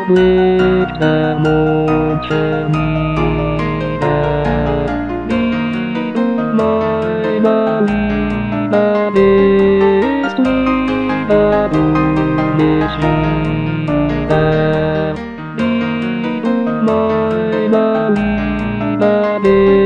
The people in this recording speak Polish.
questa noche mía, my vida destruida tu mexida, my vida